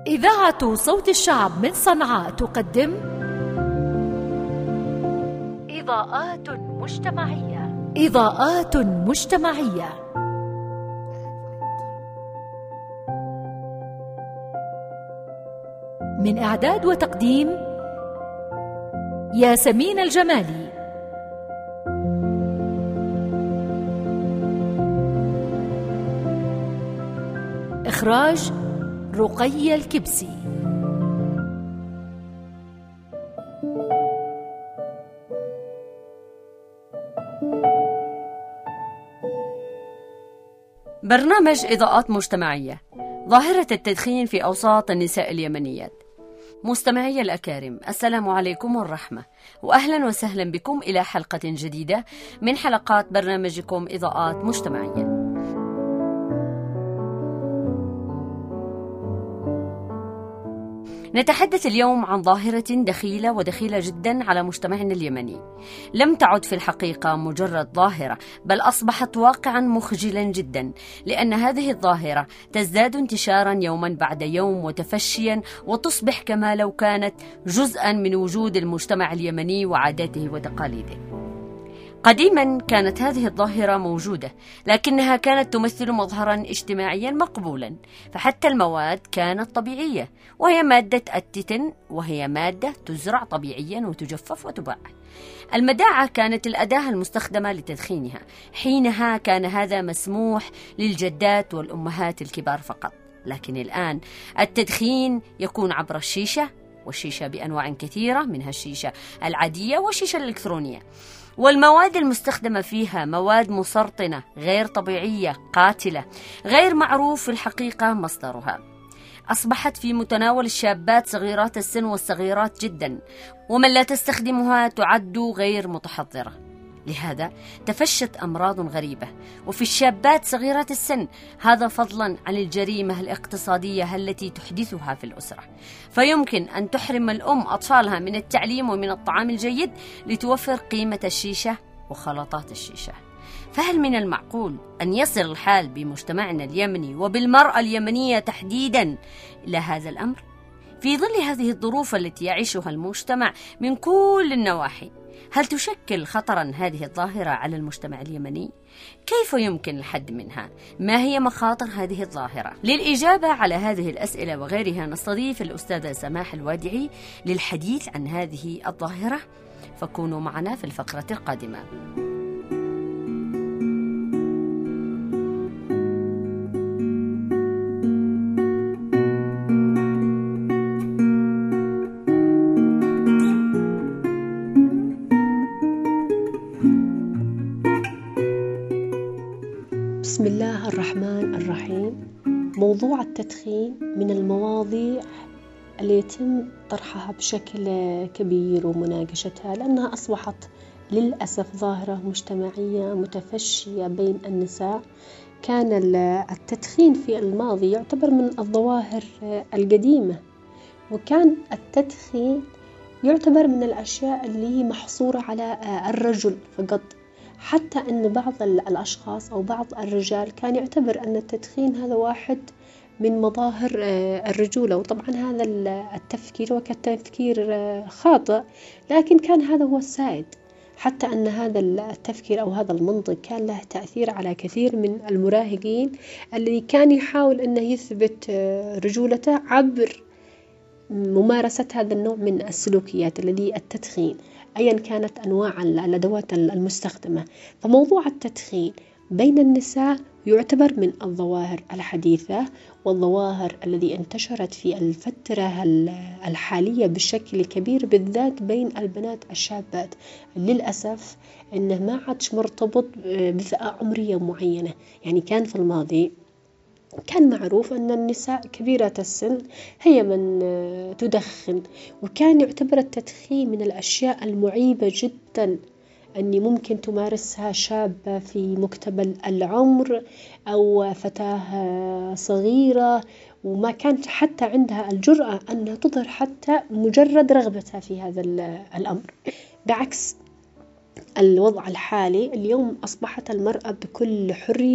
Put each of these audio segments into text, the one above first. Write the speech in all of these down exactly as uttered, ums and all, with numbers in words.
إذاعة صوت الشعب من صنعاء تقدم إضاءات مجتمعية. إضاءات مجتمعية من إعداد وتقديم ياسمين الجمالي. إخراج رقية الكبسي. برنامج إضاءات مجتمعية. ظاهرة التدخين في أوساط النساء اليمنيات. مستمعي الأكارم، السلام عليكم والرحمة، وأهلا وسهلا بكم إلى حلقة جديدة من حلقات برنامجكم إضاءات مجتمعية. نتحدث اليوم عن ظاهرة دخيلة ودخيلة جدا على مجتمعنا اليمني. لم تعد في الحقيقة مجرد ظاهرة، بل أصبحت واقعا مخجلا جدا، لأن هذه الظاهرة تزداد انتشارا يوما بعد يوم وتفشيا، وتصبح كما لو كانت جزءا من وجود المجتمع اليمني وعاداته وتقاليده. قديما كانت هذه الظاهرة موجودة، لكنها كانت تمثل مظهرا اجتماعيا مقبولا، فحتى المواد كانت طبيعية، وهي مادة التيتن، وهي مادة تزرع طبيعيا وتجفف وتباع. المداعة كانت الأداة المستخدمة لتدخينها. حينها كان هذا مسموح للجدات والأمهات الكبار فقط، لكن الآن التدخين يكون عبر الشيشة، والشيشة بأنواع كثيرة، منها الشيشة العادية والشيشة الإلكترونية، والمواد المستخدمة فيها مواد مسرطنة غير طبيعية قاتلة، غير معروف في الحقيقة مصدرها. أصبحت في متناول الشابات صغيرات السن والصغيرات جدا، ومن لا تستخدمها تعد غير متحضرة. لهذا تفشت أمراض غريبة، وفي الشابات صغيرات السن، هذا فضلا عن الجريمة الاقتصادية التي تحدثها في الأسرة. فيمكن أن تحرم الأم أطفالها من التعليم ومن الطعام الجيد لتوفر قيمة الشيشة وخلطات الشيشة. فهل من المعقول أن يصل الحال بمجتمعنا اليمني وبالمرأة اليمنية تحديدا إلى هذا الأمر؟ في ظل هذه الظروف التي يعيشها المجتمع من كل النواحي، هل تشكل خطرا هذه الظاهرة على المجتمع اليمني؟ كيف يمكن الحد منها؟ ما هي مخاطر هذه الظاهرة؟ للإجابة على هذه الأسئلة وغيرها نستضيف الأستاذة سماح الوادعي للحديث عن هذه الظاهرة، فكونوا معنا في الفقرة القادمة. بسم الله الرحمن الرحيم. موضوع التدخين من المواضيع اللي يتم طرحها بشكل كبير ومناقشتها، لأنها أصبحت للأسف ظاهرة مجتمعية متفشية بين النساء. كان التدخين في الماضي يعتبر من الظواهر القديمة، وكان التدخين يعتبر من الأشياء اللي محصورة على الرجل فقط، حتى أن بعض الأشخاص أو بعض الرجال كان يعتبر أن التدخين هذا واحد من مظاهر الرجولة. وطبعا هذا التفكير وكالتفكير خاطئ، لكن كان هذا هو السائد، حتى أن هذا التفكير أو هذا المنطق كان له تأثير على كثير من المراهقين اللي كان يحاول أنه يثبت رجولته عبر ممارسة هذا النوع من السلوكيات الذي التدخين، أيا كانت أنواع الأدوات المستخدمة. فموضوع التدخين بين النساء يعتبر من الظواهر الحديثة والظواهر التي انتشرت في الفترة الحالية بشكل كبير، بالذات بين البنات الشابات. للأسف إنه ما عادش مرتبط بفئة عمرية معينة. يعني كان في الماضي كان معروف أن النساء كبيرة السن هي من تدخن، وكان يعتبر التدخين من الأشياء المعيبة جدا، أني ممكن تمارسها شابة في مقتبل العمر أو فتاة صغيرة، وما كانت حتى عندها الجرأة أنها تظهر حتى مجرد رغبتها في هذا الأمر. بعكس الوضع الحالي، اليوم أصبحت المرأة بكل حرية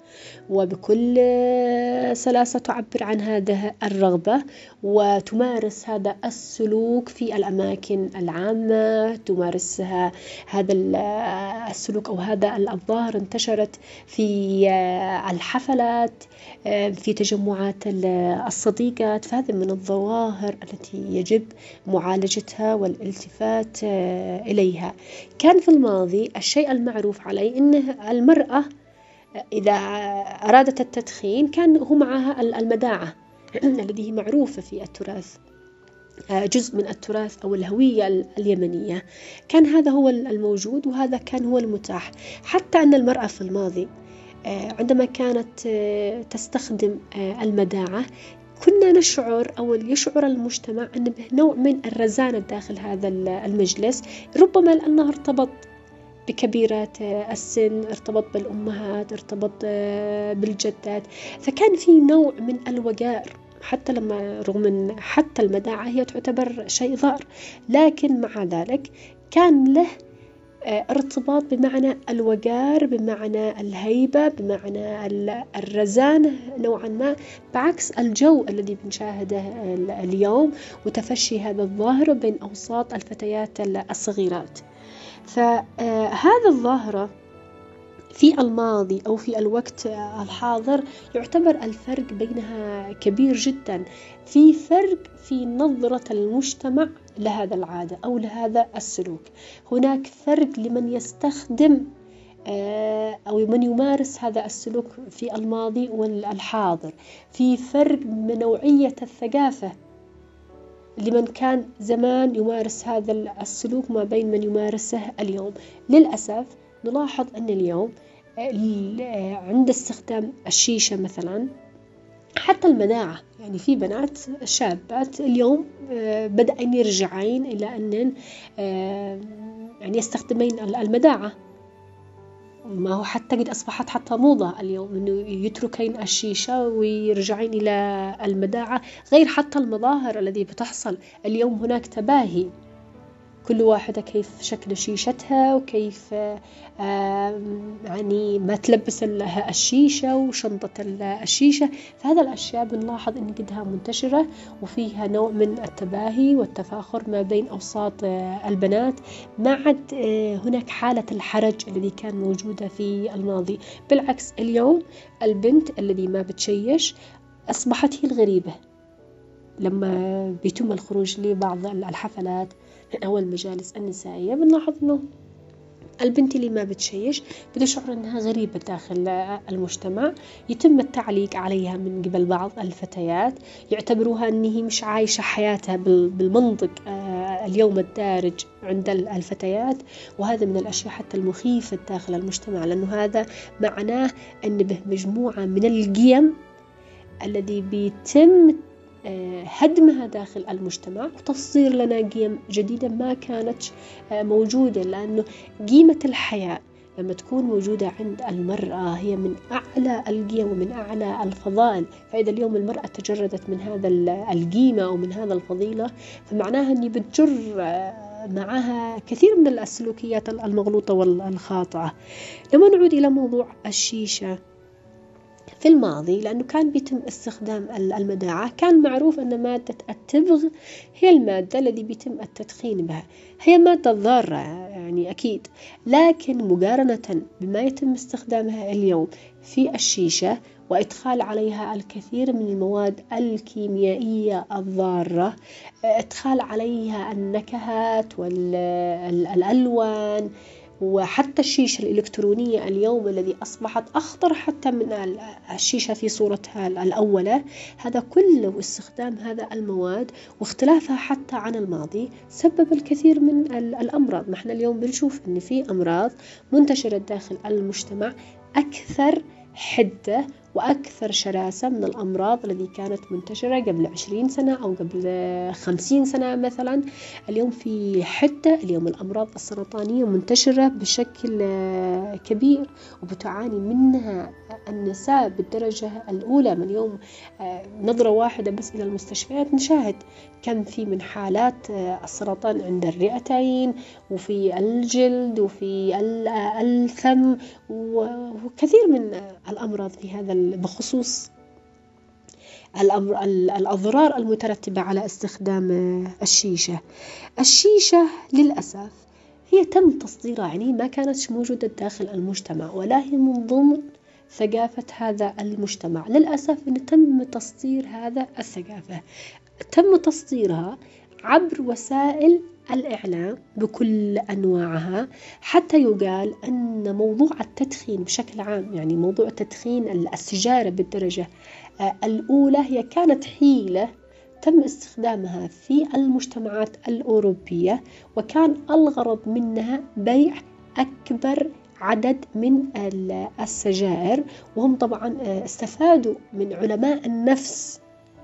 وبكل سلاسة تعبر عن هذا الرغبة، وتمارس هذا السلوك في الأماكن العامة، تمارسها هذا السلوك أو هذا الظاهر انتشرت في الحفلات، في تجمعات الصديقات. فهذا من الظواهر التي يجب معالجتها والالتفات إليها. كان في الماضي الشيء المعروف عليه أن المرأة إذا أرادت التدخين كان هو معها المداعة التي هي معروفة في التراث، جزء من التراث أو الهوية اليمنية. كان هذا هو الموجود وهذا كان هو المتاح. حتى أن المرأة في الماضي عندما كانت تستخدم المداعة كنا نشعر أو يشعر المجتمع أن به نوع من الرزانة داخل هذا المجلس، ربما لأنه ارتبط بكبيرات السن، ارتبط بالأمهات، ارتبط بالجدات، فكان في نوع من الوقار. حتى لما رغم أن حتى المداعة هي تعتبر شيء ضار، لكن مع ذلك كان له ارتباط بمعنى الوقار، بمعنى الهيبة، بمعنى الرزانة نوعا ما، بعكس الجو الذي بنشاهده اليوم وتفشي هذا الظاهرة بين أوساط الفتيات الصغيرات. فهذا الظاهرة في الماضي أو في الوقت الحاضر يعتبر الفرق بينها كبير جدا. في فرق في نظرة المجتمع لهذا العادة أو لهذا السلوك. هناك فرق لمن يستخدم أو من يمارس هذا السلوك في الماضي والحاضر. في فرق من نوعية الثقافة لمن كان زمان يمارس هذا السلوك ما بين من يمارسه اليوم. للأسف نلاحظ أن اليوم عند استخدام الشيشة مثلا، حتى المداعة، يعني في بنات شابات اليوم بدأن يرجعين إلى أن يعني يستخدمين المداعة. ما هو حتى قد أصبحت حتى موضة اليوم إنه يتركين الشيشة ويرجعين إلى المداعة. غير حتى المظاهر الذي بتحصل اليوم، هناك تباهي، كل واحدة كيف شكل شيشتها وكيف يعني ما تلبس لها الشيشة وشنطة الشيشة. فهذا الأشياء بنلاحظ إن قدها منتشرة وفيها نوع من التباهي والتفاخر ما بين أوساط البنات. ما عاد هناك حالة الحرج الذي كان موجودة في الماضي. بالعكس اليوم البنت الذي ما بتشيش أصبحت هي الغريبة. لما بيتم الخروج لبعض الحفلات أو المجالس النسائية بنلاحظ أنه البنت اللي ما بتشيش بتشعر أنها غريبة داخل المجتمع. يتم التعليق عليها من قبل بعض الفتيات، يعتبروها أنها مش عايشة حياتها بالمنطق اليوم الدارج عند الفتيات. وهذا من الأشياء حتى المخيفة داخل المجتمع، لأنه هذا معناه أن به مجموعة من القيم الذي بيتم هدمها داخل المجتمع وتصدير لنا قيم جديدة ما كانت موجودة. لأنه قيمة الحياة لما تكون موجودة عند المرأة هي من أعلى القيم ومن أعلى الفضائل. فإذا اليوم المرأة تجردت من هذا القيمة أو من هذا الفضيلة، فمعناها أني بتجر معها كثير من السلوكيات المغلوطة والخاطئة. لما نعود إلى موضوع الشيشة في الماضي، لأنه كان بيتم استخدام المداعة، كان معروف أن مادة التبغ هي المادة التي بيتم التدخين بها. هي مادة ضارة يعني أكيد، لكن مقارنة بما يتم استخدامها اليوم في الشيشة وإدخال عليها الكثير من المواد الكيميائية الضارة، إدخال عليها النكهات والألوان، وحتى الشيشة الإلكترونية اليوم الذي أصبحت أخطر حتى من الشيشة في صورتها الأولى، هذا كله استخدام هذا المواد واختلافها حتى عن الماضي سبب الكثير من الأمراض. نحن اليوم بنشوف أن في أمراض منتشرة داخل المجتمع أكثر حدة وأكثر شراسة من الأمراض التي كانت منتشرة قبل عشرين سنة أو قبل خمسين سنة مثلا. اليوم في حدة، اليوم الأمراض السرطانية منتشرة بشكل كبير وبتعاني منها النساء بالدرجة الأولى. من اليوم نظرة واحدة بس إلى المستشفيات نشاهد كم في من حالات السرطان عند الرئتين وفي الجلد وفي الفم وكثير من الأمراض في هذا بخصوص الأضرار المترتبة على استخدام الشيشة. الشيشة للأسف هي تم تصديرها، يعني ما كانت موجودة داخل المجتمع ولا هي من ضمن ثقافة هذا المجتمع. للأسف أن تم تصدير هذا الثقافة، تم تصديرها عبر وسائل الإعلام بكل أنواعها، حتى يقال أن موضوع التدخين بشكل عام، يعني موضوع تدخين السيجارة بالدرجة الأولى، هي كانت حيلة تم استخدامها في المجتمعات الأوروبية، وكان الغرض منها بيع أكبر عدد من السجائر. وهم طبعا استفادوا من علماء النفس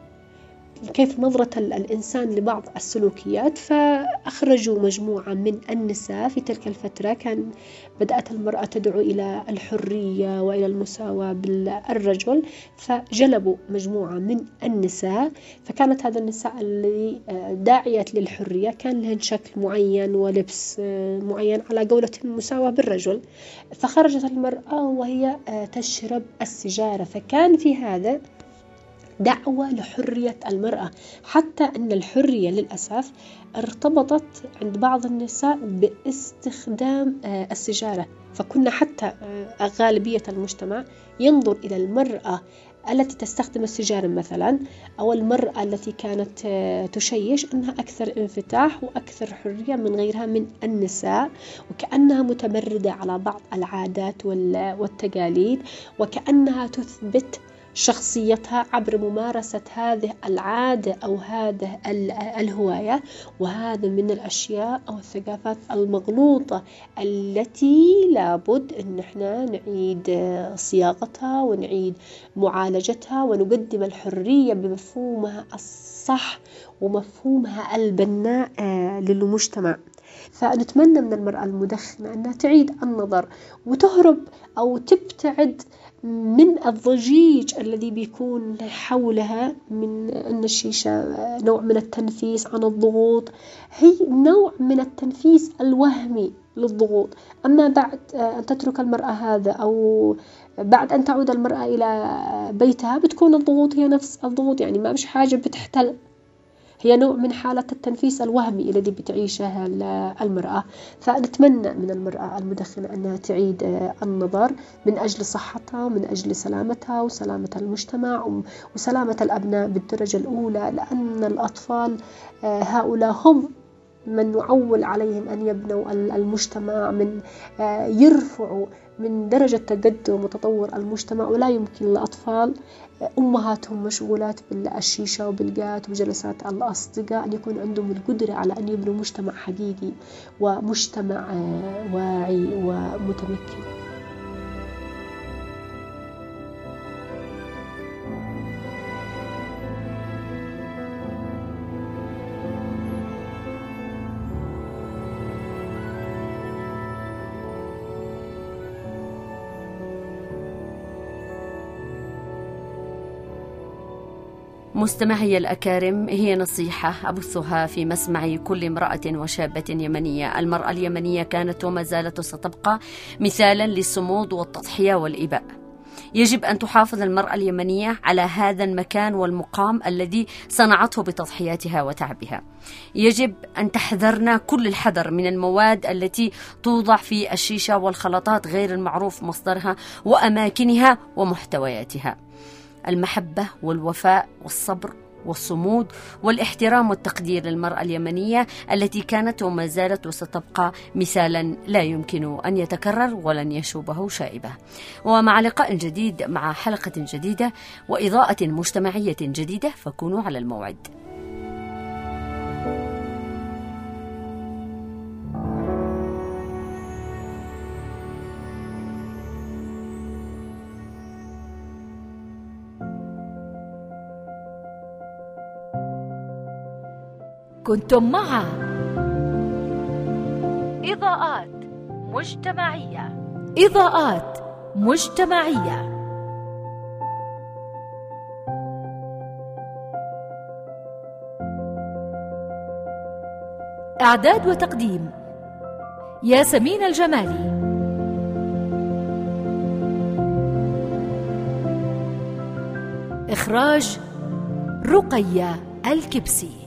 كيف نظرة الإنسان لبعض السلوكيات، فأخرجوا مجموعة من النساء. في تلك الفترة كان بدأت المرأة تدعو إلى الحرية وإلى المساواة بالرجل، فجلبوا مجموعة من النساء، فكانت هذا النساء اللي داعيات للحرية كان لهن شكل معين ولبس معين على قولة المساواة بالرجل، فخرجت المرأة وهي تشرب السيجارة، فكان في هذا دعوة لحرية المرأة، حتى أن الحرية للأسف ارتبطت عند بعض النساء باستخدام السيجارة. فكنا حتى غالبية المجتمع ينظر إلى المرأة التي تستخدم السيجارة مثلا، أو المرأة التي كانت تشيش، أنها أكثر انفتاح وأكثر حرية من غيرها من النساء، وكأنها متمردة على بعض العادات والتقاليد، وكأنها تثبت شخصيتها عبر ممارسة هذه العادة أو هذه الهواية. وهذا من الأشياء أو الثقافات المغلوطة التي لابد أن احنا نعيد صياغتها ونعيد معالجتها، ونقدم الحرية بمفهومها الصح ومفهومها البناء للمجتمع. فنتمنى من المرأة المدخنة أنها تعيد النظر وتهرب أو تبتعد من الضجيج الذي بيكون حولها، من أن الشيشة نوع من التنفيس عن الضغوط، هي نوع من التنفيس الوهمي للضغوط. أما بعد أن تترك المرأة هذا أو بعد أن تعود المرأة إلى بيتها بتكون الضغوط هي نفس الضغوط، يعني ما مش حاجة بتحتل، هي نوع من حالة التنفيس الوهمي الذي بتعيشها المرأة. فنتمنى من المرأة المدخنة أنها تعيد النظر من أجل صحتها ومن أجل سلامتها وسلامة المجتمع وسلامة الأبناء بالدرجة الأولى، لأن الأطفال هؤلاء هم من نعول عليهم أن يبنوا المجتمع، من يرفعوا من درجة تقدم وتطور المجتمع. ولا يمكن للأطفال أمهاتهم مشغولات بالشيشة وبالقات وجلسات الأصدقاء أن يكون عندهم القدرة على أن يبنوا مجتمع حقيقي ومجتمع واعي ومتمكن. مستمعي الأكارم، هي نصيحة أبثها في مسمع كل امرأة وشابة يمنية. المرأة اليمنية كانت وما زالت ستبقى مثالا للصمود والتضحية والإباء. يجب أن تحافظ المرأة اليمنية على هذا المكان والمقام الذي صنعته بتضحياتها وتعبها. يجب أن تحذرنا كل الحذر من المواد التي توضع في الشيشة والخلطات غير المعروف مصدرها وأماكنها ومحتوياتها. المحبة والوفاء والصبر والصمود والاحترام والتقدير للمرأة اليمنية التي كانت وما زالت وستبقى مثالا لا يمكن أن يتكرر ولن يشوبه شائبة. ومع لقاء جديد مع حلقة جديدة وإضاءة مجتمعية جديدة، فكونوا على الموعد. كنتم مع إضاءات مجتمعية. إضاءات مجتمعية. إعداد وتقديم ياسمين الجمالي. إخراج رقية الكبسي.